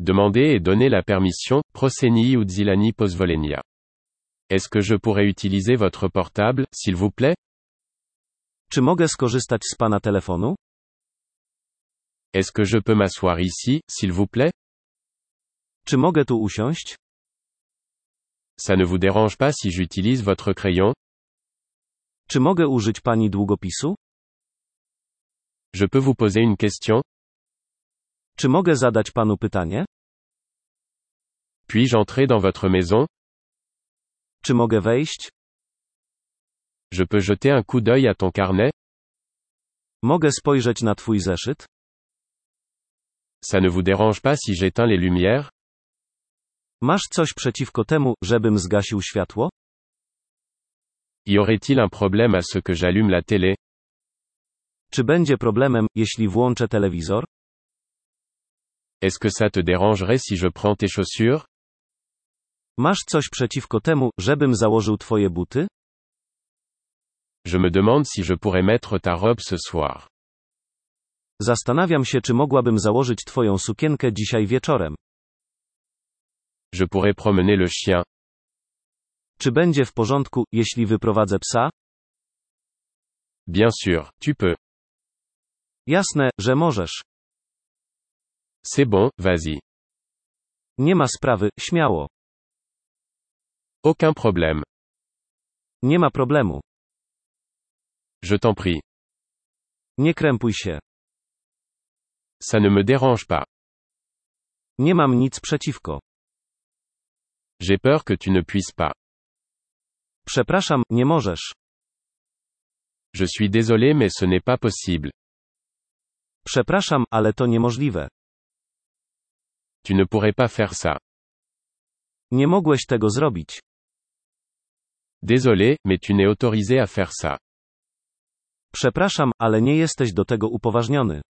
Demander et donner la permission, prosenii udzilani pozvolenia. Est-ce que je pourrais utiliser votre portable, s'il vous plaît? Czy mogę skorzystać z pana telefonu? Est-ce que je peux m'asseoir ici, s'il vous plaît? Czy mogę tu usiąść? Ça ne vous dérange pas si j'utilise votre crayon? Czy mogę użyć pani długopisu? Je peux vous poser une question? Czy mogę zadać panu pytanie? Puis-je entrer dans votre maison? Czy mogę wejść? Je peux jeter un coup d'œil à ton carnet? Mogę spojrzeć na twój zeszyt? Ça ne vous dérange pas si j'éteins les lumières? Masz coś przeciwko temu, żebym zgasił światło? Y aurait-il un problème à ce que j'allume la télé? Czy będzie problemem, jeśli włączę telewizor? Est-ce que ça te dérangerait si je prends tes chaussures? Masz coś przeciwko temu, żebym założył twoje buty? Je me demande si je pourrais mettre ta robe ce soir. Zastanawiam się, czy mogłabym założyć twoją sukienkę dzisiaj wieczorem. Je pourrais promener le chien. Czy będzie w porządku, jeśli wyprowadzę psa? Bien sûr, tu peux. Jasne, że możesz. C'est bon, vas-y. Nie ma sprawy, śmiało. Aucun problème. Nie ma problemu. Je t'en prie. Nie krępuj się. Ça ne me dérange pas. Nie mam nic przeciwko. J'ai peur que tu ne puisses pas. Przepraszam, nie możesz. Je suis désolé mais ce n'est pas possible. Przepraszam, ale to niemożliwe. Tu ne pourrais pas faire ça. Nie mogłeś tego zrobić. Désolé, mais tu n'es autorisé à faire ça. Przepraszam, ale nie jesteś do tego upoważniony.